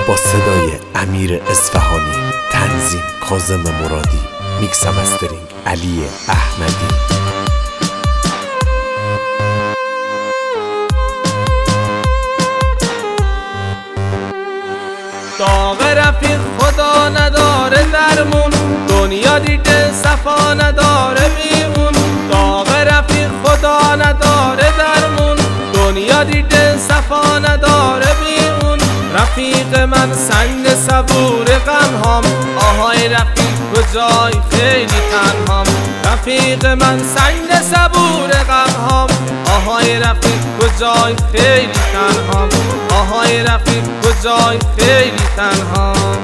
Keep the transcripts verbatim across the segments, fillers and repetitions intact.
با صدای امیر اصفهانی، تنظیم کاظم مرادی، میکس و مسترینگ علی احمدی. داغ رفیق خدا نداره درمون، دنیا دیده صفا نداره بیمون. داغ رفیق خدا نداره درمون، دنیا دیده صفا نداره بیمون. رفیق من سنگ صبور غم هام، آهای رفیق کجای خیلی تنهام. رفیق من سنگ صبور غم هام، آهای رفیق کجای خیلی تنهام. آهای رفیق کجای خیلی تنهام.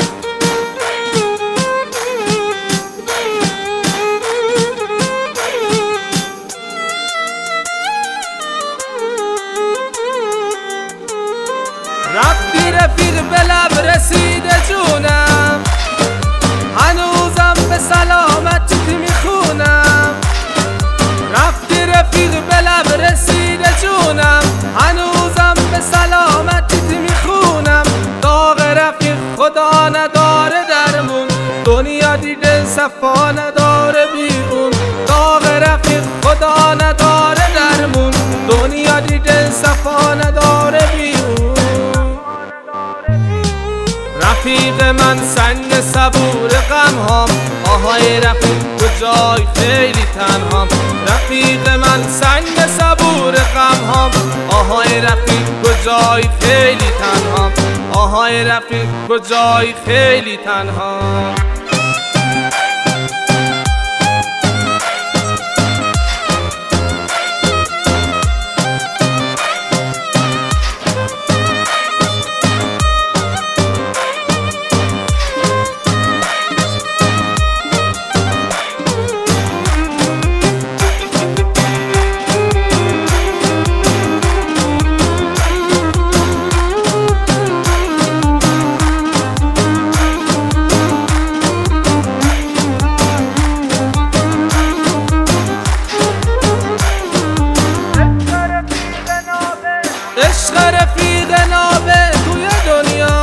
رفتی رفیق به لب رسیده جونم، هنوزم به سلامتت میخونم. رفتی رفیق به لب رسیده جونم، هنوزم به سلامتت میخونم. داغ رفیق خدا نداره درمون، دنیا دیده صفا نداره بیرون. داغ رفیق خدا نداره درمون، دنیا دیده صفا نداره بیرون. رفیق من سنگ صبور غم هام، آهای رفیق کجای خیلی تنهام. رفیق من سنگ صبور غم هام، آهای رفیق کجای خیلی تنهام. آهای رفیق کجای خیلی تنهام. عشق رفیق نابه توی دنیا،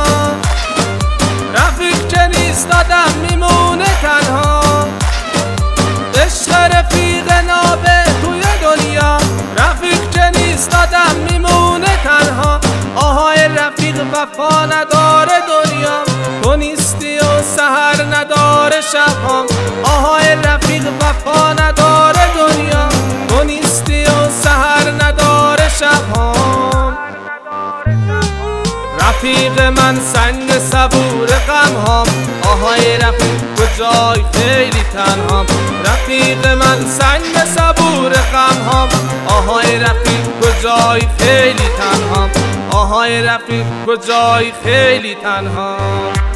رفیق که نیست آدم میمونه تنها. عشق رفیق نابه توی دنیا، رفیق که نیست آدم میمونه تنها. آهای رفیق وفا نداره دنیا، تو نیستی و سحر نداره شبهام. آهای رفیق وفا نداره دنیا، تو نیستی و سحر نداره شبهام. رفیق من سنگ صبور غم هام، آهای رفیق کجای خیلی تنهام. رفیق من سنگ صبور غم هام، آهای رفیق کجای خیلی تنهام. آهای رفیق کجای خیلی تنهام.